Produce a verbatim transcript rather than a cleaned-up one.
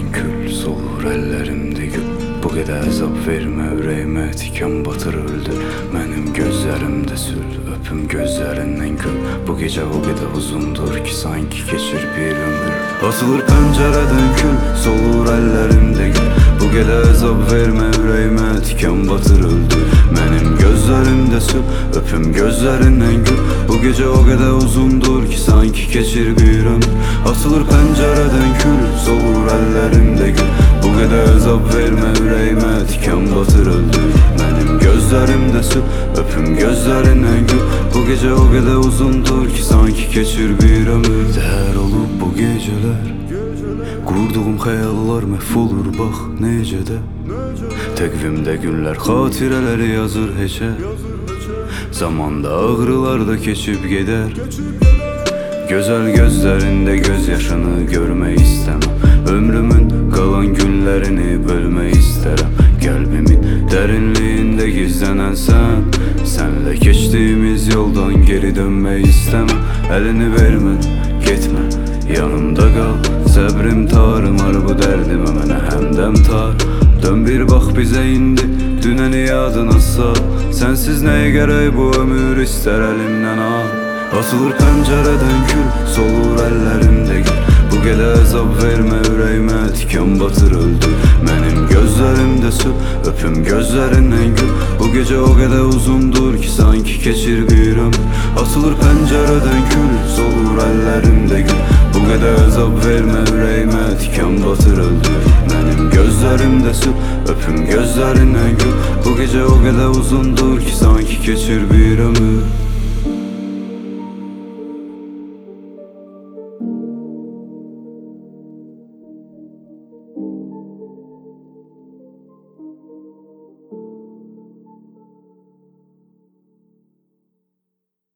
pəncərədən kül, solur əllərimdə gül. Bu qədər əzab vermə ürəyimə, tikan batır öldür mənim gözlərimdə sül. Öpüm gözlərindən gül, bu gecə o qədər uzundur ki, sanki keçir bir ömür. Atılır pəncərədən kül, solur əllərimdə gül. Bu qədər əzab vermə ürəyimə, tikan batır öldür mənim gözlərimdə sül. Öpüm gözlərindən gül, bu gecə o qədər uzundur ki, sanki keçir bir ömür. Atılır pəncərədən kül, solur əllərimdə gül. Bu qədər əzab vermə ürəyimə, tikan batır öldür mənim gözlərimdə sül. Öpüm gözlərindən gül, bu gecə o qədər uzundur ki, sanki keçir bir ömür. Zəhər olub bu gecələr, qurduğum xəyallar məhv olur bax necə də. Təqvimdə günlər xatirələri yazır heçə, zamanda ağrılar da keçib gedər. Gözəl gözlərində göz yaşını görmək istəməm, ömrümün qalan günlərini bölmək istərəm. Qəlbimin dərinliyində gizlənən sən, sənlə keçdiyimiz yoldan geri dönmək istəməm. Əlini vermə, getmə, yanımda qal. Səbrim tarımar bu dərdimə, mənə həmdəm tar. Dön bir bax bizə indi, dünəni yadına sal. Sənsiz nəyə gərək bu ömür, istər əlimdən al. Atılır pəncərədən kül, solur əllərimdə gül. Bu qədər əzab vermə ürəyimə, tikan batır öldür mənim gözlərimdə sül. Öpüm gözlərindən gül, bu gecə o qədər uzundur ki, sanki keçir bir ömür. Atılır pəncərədən kül, solur əllərimdə gül. Bu qədər əzab vermə ürəyimə, tikan batır öldür mənim gözlərimdə sül. Öpüm gözlərindən gül, bu gecə o qədər uzundur ki, sanki keçir bir ömür.